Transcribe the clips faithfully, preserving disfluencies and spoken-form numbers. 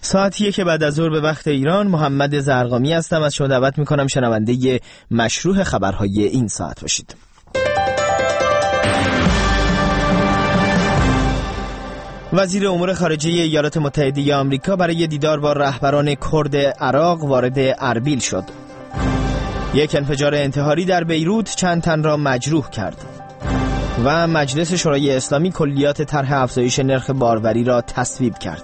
ساعتیه که بعد از ظهر به وقت ایران. محمد زرقامی هستم. از شما دعوت میکنم شنونده مشروع خبرهای این ساعت باشید. وزیر امور خارجه ایالات متحده آمریکا برای دیدار با رهبران کرد عراق وارد اربیل شد. یک انفجار انتحاری در بیروت چند تن را مجروح کرد. و مجلس شورای اسلامی کلیات طرح افزایش نرخ باروری را تصویب کرد.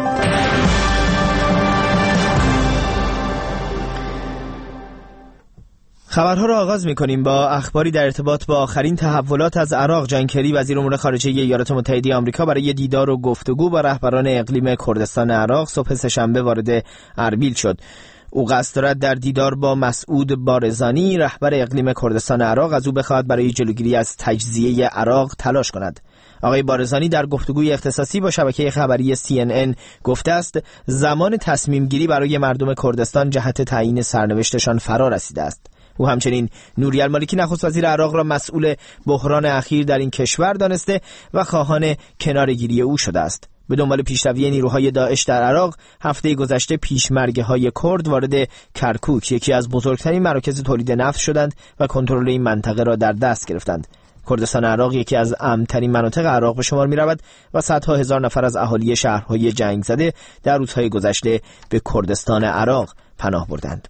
خبرها را آغاز می‌کنیم با اخباری در ارتباط با آخرین تحولات از عراق. جان کری وزیر امور خارجه ایالات متحده آمریکا برای دیدار و گفتگو با رهبران اقلیم کردستان عراق صبح سه‌شنبه وارد اربیل شد. او قصد دارد در دیدار با مسعود بارزانی رهبر اقلیم کردستان عراق از او بخواهد برای جلوگیری از تجزیه عراق تلاش کند. آقای بارزانی در گفتگوی اختصاصی با شبکه خبری سی ان ان گفته است زمان تصمیم گیری برای مردم کردستان جهت تعیین سرنوشتشان فرا رسیده است. او همچنین نوری المالکی نخست وزیر عراق را مسئول بحران اخیر در این کشور دانسته و خواهان کنارگیری او شده است. به دنبال پیشروی نیروهای داعش در عراق هفته گذشته پیشمرگه‌های کرد وارد کرکوک، یکی از بزرگترین مراکز تولید نفت شدند و کنترل این منطقه را در دست گرفتند. کردستان عراق یکی از امن‌ترین مناطق عراق به شمار می‌رود و صدها هزار نفر از اهالی شهرهای جنگ زده در روزهای گذشته به کردستان عراق پناه بردند.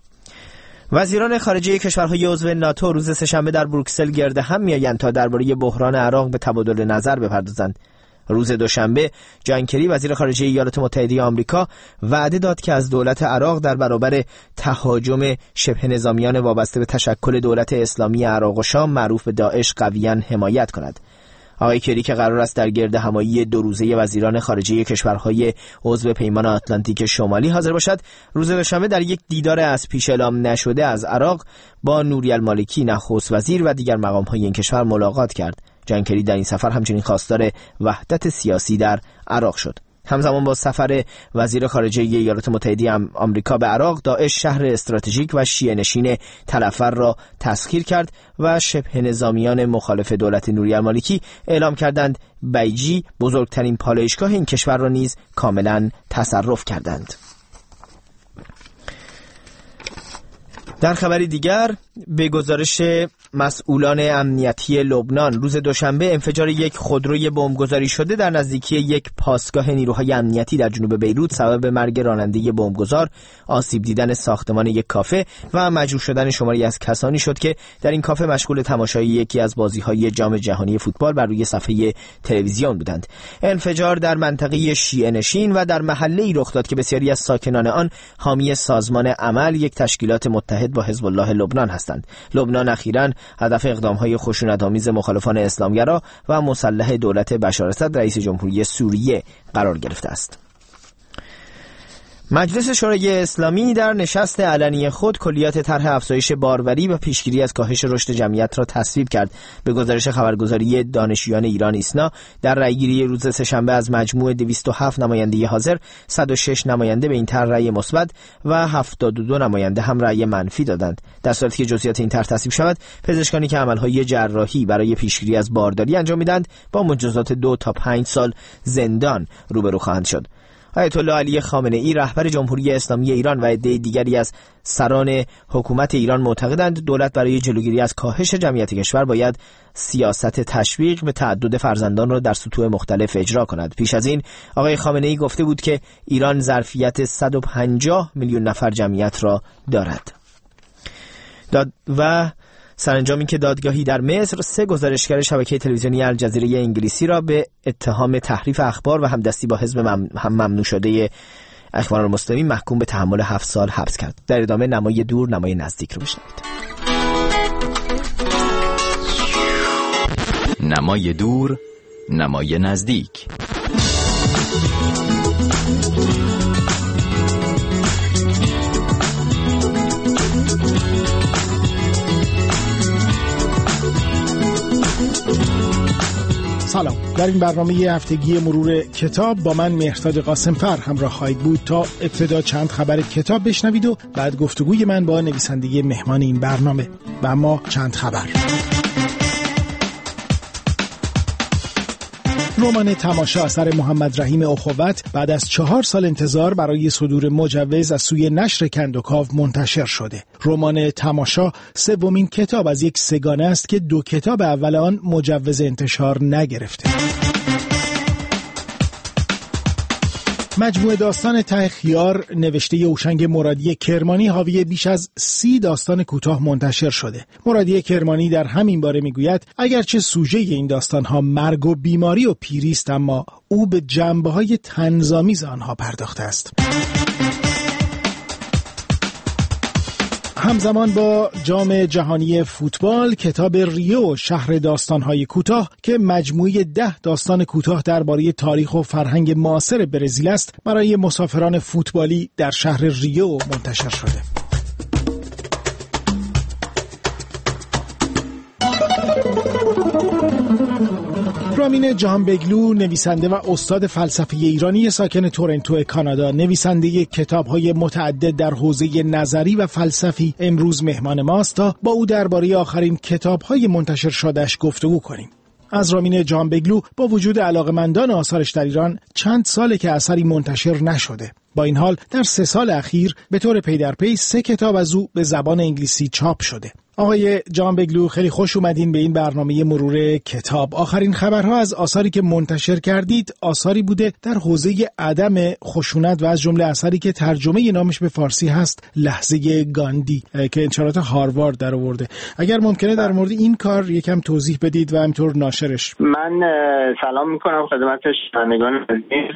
وزیران خارجه کشورهای عضو ناتو روز سه‌شنبه در بروکسل گرد هم می‌آیند تا درباره بحران عراق به تبادل نظر بپردازند. روز دوشنبه جان کری وزیر خارجه ایالات متحده آمریکا وعده داد که از دولت عراق در برابر تهاجم شبه نظامیان وابسته به تشکل دولت اسلامی عراق و شام معروف به داعش قویاً حمایت کند. آقای کری که قرار است در گرد همایی دو روزه وزیران خارجه کشورهای عضو پیمان آتلانتیک شمالی حاضر باشد، روز دوشنبه در یک دیدار از پیش اعلام نشده از عراق با نوری المالکی نخست وزیر و دیگر مقام‌های این کشور ملاقات کرد. جان کری در این سفر همچنین خواستار وحدت سیاسی در عراق شد. همزمان با سفر وزیر خارجه ایالات متحده آمریکا به عراق، داعش شهر استراتژیک و شیعه نشین تلفر را تسخیر کرد و شبه نظامیان مخالف دولت نوری المالکی اعلام کردند بیجی بزرگترین پالایشگاه این کشور را نیز کاملا تصرف کردند. در خبری دیگر، به گزارش مسئولان امنیتی لبنان روز دوشنبه انفجار یک خودروی بمبگذاری شده در نزدیکی یک پاسگاه نیروهای امنیتی در جنوب بیروت سبب مرگ راننده بمبگذار، آسیب دیدن ساختمان یک کافه و مجروح شدن شماری از کسانی شد که در این کافه مشغول تماشای یکی از بازی‌های جام جهانی فوتبال بر روی صفحه تلویزیون بودند. انفجار در منطقه شیعه نشین و در محله‌ای رخ داد که بسیاری از ساکنان آن حامی سازمان عمل، یک تشکیلات متحد با حزب الله لبنان هستند. لبنان اخیراً هدف اقدام‌های خشونت‌آمیز مخالفان اسلامگرا و مسلح دولت بشار الاسد رئیس جمهوری سوریه قرار گرفته است. مجلس شورای اسلامی در نشست علنی خود کلیات طرح افزایش باروری و پیشگیری از کاهش رشد جمعیت را تصویب کرد. به گزارش خبرگزاری دانشجویان ایران ایسنا، در رأیگیری روز سه‌شنبه از مجموع دویست و هفت نماینده حاضر، صد و شش نماینده به این طرح رأی مثبت و هفتاد و دو نماینده هم رأی منفی دادند. در صورتی که جزئیات این طرح تصویب شود، پزشکانی که عملهای جراحی برای پیشگیری از بارداری انجام میدند با مجازات دو تا پنج سال زندان روبرو خواهند شد. آیت الله علی خامنه‌ای رهبر جمهوری اسلامی ایران و عده دیگری از سران حکومت ایران معتقدند دولت برای جلوگیری از کاهش جمعیت کشور باید سیاست تشویق به تعدد فرزندان را در سطوح مختلف اجرا کند. پیش از این آقای خامنه‌ای گفته بود که ایران ظرفیت صد و پنجاه میلیون نفر جمعیت را دارد. داد و سرانجامی که دادگاهی در مصر سه گزارشگر شبکه تلویزیونی الجزیره انگلیسی را به اتهام تحریف اخبار و همدستی با حزب مم... هم ممنوع شده اخوان المسلمین محکوم به تحمل هفت سال حبس کرد. در ادامه نمای دور نمای نزدیک رو بشنوید. نمای دور نمای نزدیک. سلام. در این برنامه هفتگی مرور کتاب با من مهرزاد قاسمفر همراه خواهید بود تا ابتدا چند خبر کتاب بشنوید و بعد گفتگوی من با نویسنده مهمان این برنامه. و اما چند خبر. رمان تماشا اثر محمد رحیم اخوت بعد از چهار سال انتظار برای صدور مجوز از سوی نشر کندوکاو منتشر شده. رمان تماشا سومین کتاب از یک سگانه است که دو کتاب اول آن مجوز انتشار نگرفته. مجموعه داستان ته خیار نوشته هوشنگ مرادی کرمانی حاوی بیش از سی داستان کوتاه منتشر شده. مرادی کرمانی در همین باره میگوید اگرچه سوژه این داستانها مرگ و بیماری و پیری است، اما او به جنبه‌های طنزآمیز آنها پرداخته است. همزمان با جام جهانی فوتبال، کتاب ریو شهر داستان‌های کوتاه که مجموعه ده داستان کوتاه درباره تاریخ و فرهنگ معاصر برزیل است، برای مسافران فوتبالی در شهر ریو منتشر شده. رامین جهانبگلو، نویسنده و استاد فلسفه ایرانی ساکن تورنتو کانادا، نویسنده کتاب‌های متعدد در حوزه نظری و فلسفی، امروز مهمان ماست تا با او درباره آخرین کتاب‌های منتشر شده‌اش گفتگو کنیم. از رامین جهانبگلو با وجود علاقه‌مندان آثارش در ایران چند ساله که اثری منتشر نشده. با این حال در سه سال اخیر به طور پی در پی سه کتاب از او به زبان انگلیسی چاپ شده. آقای جهانبگلو، خیلی خوش اومدین به این برنامه مرور کتاب. آخرین خبرها از آثاری که منتشر کردید آثاری بوده در حوزه عدم خشونت و از جمله اثری که ترجمه نامش به فارسی هست لحظه گاندی که انشارات هاروارد در آورده. اگر ممکنه در مورد این کار یکم توضیح بدید و همینطور ناشرش. من سلام میکنم خدمت شنوندگان عزیز.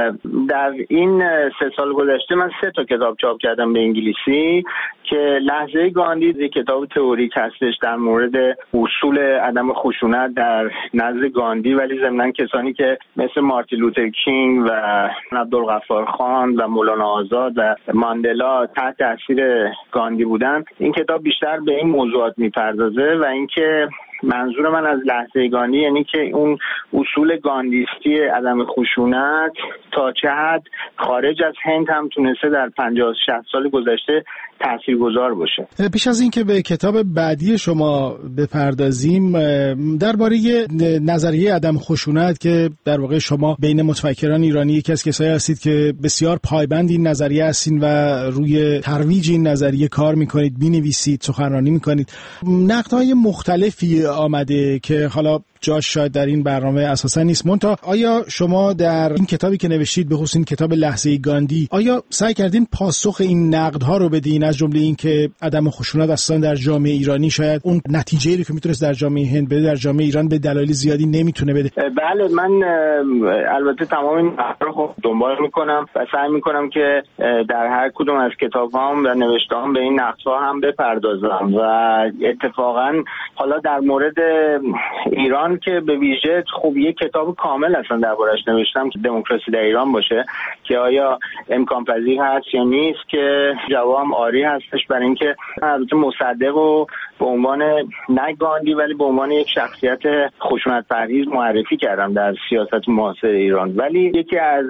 در این سه سال گذشته من سه تا کتاب چاپ کردم به انگلیسی که لحظه گاندی یک کتاب تئوریک هستش در مورد اصول عدم خشونت در نزد گاندی، ولی ضمناً کسانی که مثل مارتین لوتر کینگ و عبدالغفار خان و مولانا آزاد و ماندلا تحت تاثیر گاندی بودن. این کتاب بیشتر به این موضوعات میپردازه و اینکه منظور من از لحظه گاندی یعنی که اون اصول گاندیستی عدم خشونت تا چه حد خارج از هند هم تونسته در پنجاه شصت سال گذشته تاثیرگذار باشه. پیش از این که به کتاب بعدی شما بپردازیم، درباره نظریه عدم خشونت که در واقع شما بین متفکران ایرانی یکی از کسایی هستید که بسیار پایبند این نظریه هستین و روی ترویج این نظریه کار میکنید، مینویسید، سخنرانی میکنید، نقدهای مختلفی آمده که حالا جاش شاید در این برنامه اساسا نیست. منتها آیا شما در این کتابی که نوشتید، به خصوص این کتاب لحظه گاندی، آیا سعی کردین پاسخ این نقدها رو بدین، از جمله این که عدم خشونت اصلا در جامعه ایرانی شاید اون نتیجه‌ای رو که میتونست در جامعه هند بده در جامعه ایران به دلایل زیادی نمیتونه بده؟ بله، من البته تمام این نقدها رو دنبال میکنم و سعی میکنم که در هر کدوم از کتابام و نوشته‌هام به این نقدها هم بپردازم و اتفاقا حالا در مورد ایران که به ویژه خب یک کتاب کامل اصلا دربارش نوشتم که دموکراسی در ایران باشه که آیا امکان پذیر هست یا نیست، که جوابم آری هستش، برای اینکه البته مصدق و به عنوان نه گاندی ولی به عنوان یک شخصیت خشونت پرهیز معرفی کردم در سیاست معاصر ایران. ولی یکی از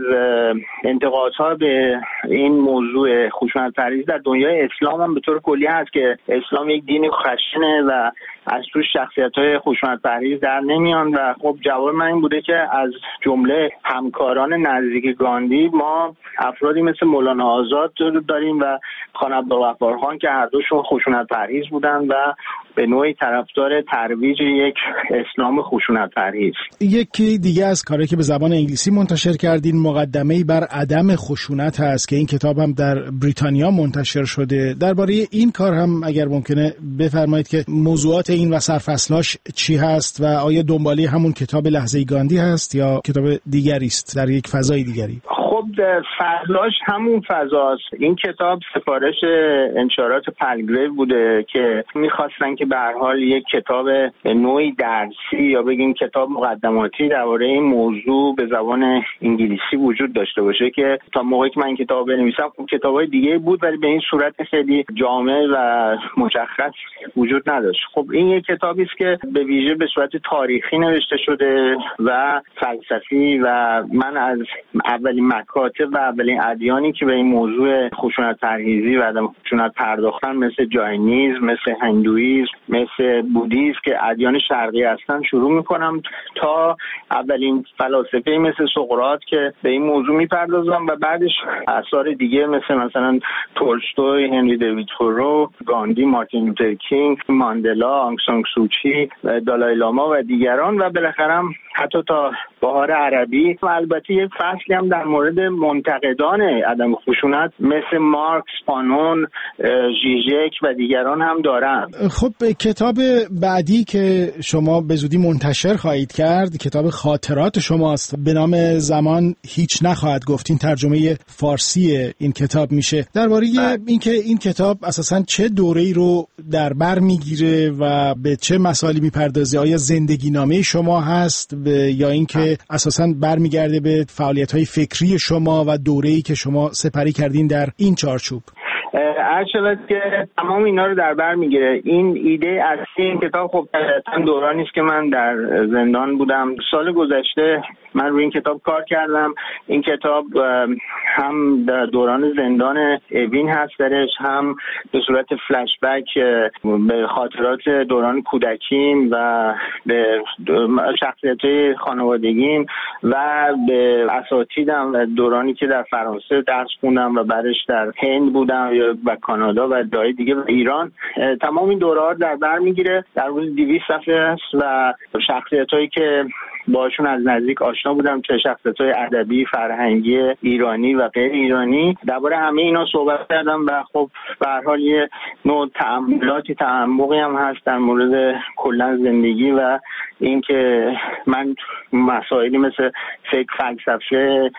انتقادها به این موضوع خشونت پرهیز در دنیای اسلام هم به طور کلی هست که اسلام یک دین خشنه و از توش شخصیت‌های خشونت پرهیز در نمیان و خب جواب من این بوده که از جمله همکاران نزدیک گاندی ما افرادی مثل مولانا آزاد داریم و خان عبدالغفار خان که هر دوشون خشونت پرهیز بودن و به نوعی طرفدار ترویج یک اسلام خشونت پرهیز. یکی دیگه از کاری که به زبان انگلیسی منتشر کردین مقدمه‌ای بر عدم خشونت هست که این کتاب هم در بریتانیا منتشر شده. درباره این کار هم اگر ممکنه بفرمایید که موضوعات این و سرفصلاش چی هست و آیا دنباله همون کتاب لحظه گاندی هست یا کتاب دیگری است در یک فضای دیگری؟ خب فضاش همون فضاست. این کتاب سفارش انشارات پلگریو بوده که میخواستن که به هر حال یک کتاب نوعی درسی یا بگیم کتاب مقدماتی درباره این موضوع به زبان انگلیسی وجود داشته باشه که تا موقعی که من کتاب بنویسم خب کتابای دیگه بود ولی به این صورت خیلی جامع و مشخص وجود نداشت. خب این یک کتابی است که به ویژه به صورت تاریخی نوشته شده و فلسفی و من از اولین متن مکاتب و اولین ادیانی که به این موضوع خشونت پرهیزی و عدم خشونت پرداختن مثل جاینیسم، مثل هندویسم، مثل بودیسم که ادیان شرقی هستن شروع میکنم تا اولین فلاسفه مثل سقراط که به این موضوع میپردازم و بعدش آثار دیگه مثل مثلا تولستوی، هنری دیوید تورو، گاندی، مارتین لوتر کینگ، ماندلا، آنگ سان سوچی، دالای لاما و دیگران و بالاخره حتی تا بهار عربی. و البته یک فصلی هم در مورد منتقدان عدم خشونت مثل مارکس، فانون، ژیژک و دیگران هم دارن. خب کتاب بعدی که شما به زودی منتشر خواهید کرد کتاب خاطرات شماست، به نام زمان هیچ نخواهد گفت. این ترجمه فارسی این کتاب میشه. درباره اینکه این کتاب اساساً چه دوره‌ای رو در بر میگیره و به چه مسائلی میپردازه، آیا زندگی نامه شما هست یا اینکه اساساً برمیگرده به فعالیت‌های فکری شما و دوره‌ای که شما سپری کردین در این چارچوب؟ هر شود که تمام اینا رو در بر میگیره. این ایده اصلی این کتاب خب طبعاً دورانی است که من در زندان بودم. سال گذشته من روی این کتاب کار کردم. این کتاب هم دوران زندان اوین هست درش، هم به صورت فلش بک به خاطرات دوران کودکیم و به شخصیت‌های خانوادگیم و به اساتیدم و دورانی که در فرانسه درس خوندم و بعدش در هند بودم و کانادا و جای دیگه و ایران. تمام این دوره‌ها در بر میگیره. در روز دویست صفحه است و شخصیت‌هایی که باشون از نزدیک آشنا بودم، چه شخصیت‌های ادبی، فرهنگی، ایرانی و غیر ایرانی، درباره همه اینا صحبت کردم و خب به هر حال یه نوع تأملاتی تعمقی هم هست در مورد کلا زندگی و اینکه من مسائلی مثل فکر، فلسفه،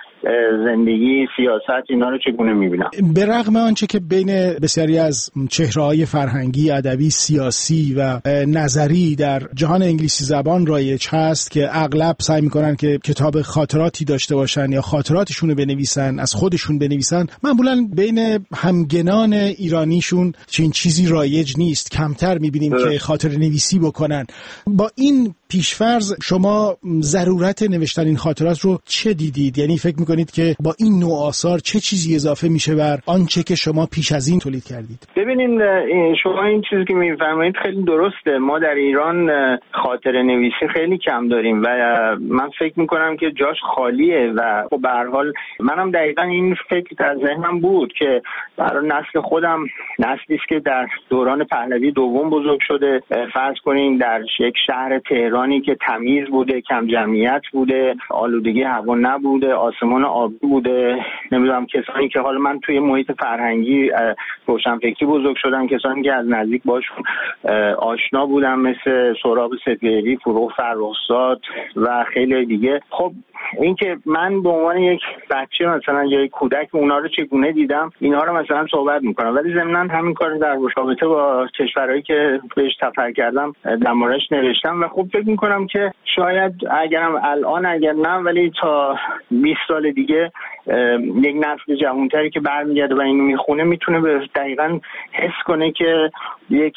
زندگی، سیاست اینا رو چگونه می‌بینم. به رغم آنچه که بین بسیاری از چهره‌های فرهنگی، ادبی، سیاسی و نظری در جهان انگلیسی زبان رایج هست که اغلب سعی می‌کنن که کتاب خاطراتی داشته باشن یا خاطراتشون رو بنویسن، از خودشون بنویسن، معمولاً بین همگنان ایرانیشون چنین چیزی رایج نیست. کمتر می‌بینیم که خاطره نویسی بکنن. با این پیشفرض شما ضرورت نوشتن این خاطرات رو چه دیدید؟ یعنی فکر میکنید که با این نوع آثار چه چیزی اضافه میشه بر آنچه که شما پیش از این تولید کردید؟ ببینید شما این چیزی که میفرمایید خیلی درسته. ما در ایران خاطره نویسی خیلی کم داریم و من فکر میکنم که جاش خالیه و خب به هر حال منم دقیقاً این فکر در ذهنم بود که برای نسل خودم، نسلی است که در دوران پهلوی دوم بزرگ شده، فرض کنیم در یک شهر تهرانی که تمیز بوده، کم جمعیت بوده، آلودگی هوا نبوده، آسمان آبی بوده، نمیدونم کسانی که حالا من توی محیط فرهنگی روشنفکری بزرگ شدم، کسانی که از نزدیک باشون آشنا بودم مثل سهراب سپهری، فروغ فرخزاد و خیلی دیگه. خب این که من به عنوان یک بچه مثلا یا یک کودک اونا رو چگونه دیدم، اینها رو مثلا صحبت میکنم، ولی ضمناً همین کار در رابطه با کشورهایی که بهش سفر کردم در موردش نوشتم و خب فکر میکنم که شاید اگرم الان اگر نه ولی تا بیست سال دیگه یک نسل جوانتری که برمیگرده و اینو میخونه میتونه به دقیقاً حس کنه که یک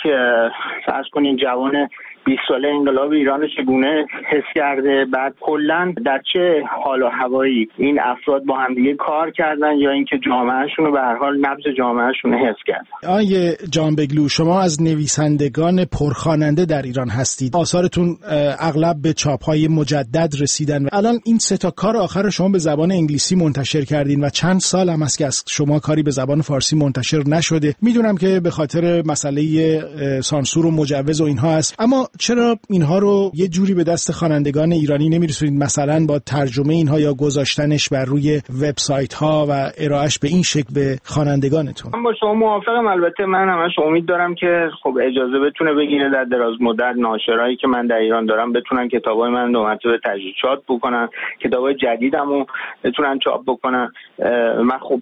فرض کنین جوان بیست ساله انقلاب ایران چگونه حس کرده، بعد کلا در چه حال و هوایی این افراد با هم دیگه کار کردن یا اینکه جامعهشون رو به هر حال نبض جامعهشون حس کردن. آیه جانبگلو، شما از نویسندگان پرخواننده در ایران هستید. آثارتون اغلب به چاپ‌های مجدد رسیدن و الان این سه تا کار آخر شما به زبان انگلیسی منتشر کردین و چند سال هم است که از شما کاری به زبان فارسی منتشر نشده. میدونم که به خاطر مسئله سانسور و مجوز و اینها است، اما چرا اینها رو یه جوری به دست خوانندگان ایرانی نمیرسونید، مثلا با ترجمه اینها یا گذاشتنش بر روی وبسایت ها و ارائهش به این شکل به خوانندگانتون؟ من با شما موافقم. البته من همش امید دارم که خب اجازه بتونه بگیره در دراز مدت ناشرایی که من در ایران دارم بتونن کتابای من دو مرتبه تجدید چاپ بکنن، کتابای جدیدمو بتونن چاپ بکنن. من خب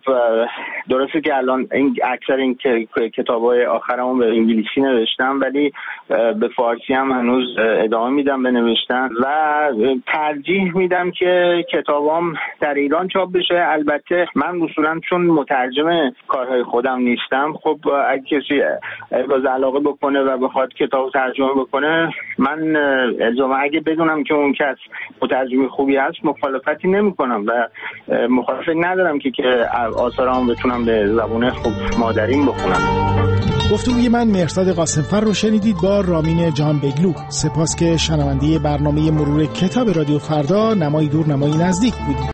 درسته که الان این اکثر این کتابای آخرمو به انگلیسی نوشتم ولی به فارسی هم هنوز ادامه میدم به نوشتن و ترجیح میدم که کتابام در ایران چاپ بشه. البته من اصولا چون مترجم کارهای خودم نیستم، خب اگه کسی ابراز علاقه بکنه و بخواد کتاب ترجمه بکنه، من الزاما اگه بدونم که اون کس مترجم خوبی هست مخالفتی نمیکنم و مخالفت ندارم که که آثارم بتونم به زبان خوب مادریم بخونم. گفتگوی من مهرزاد قاسمفر رو شنیدید با رامین جانبگلو. سپاس که شنونده برنامه مرور کتاب رادیو فردا نمای دور نمای نزدیک بودید.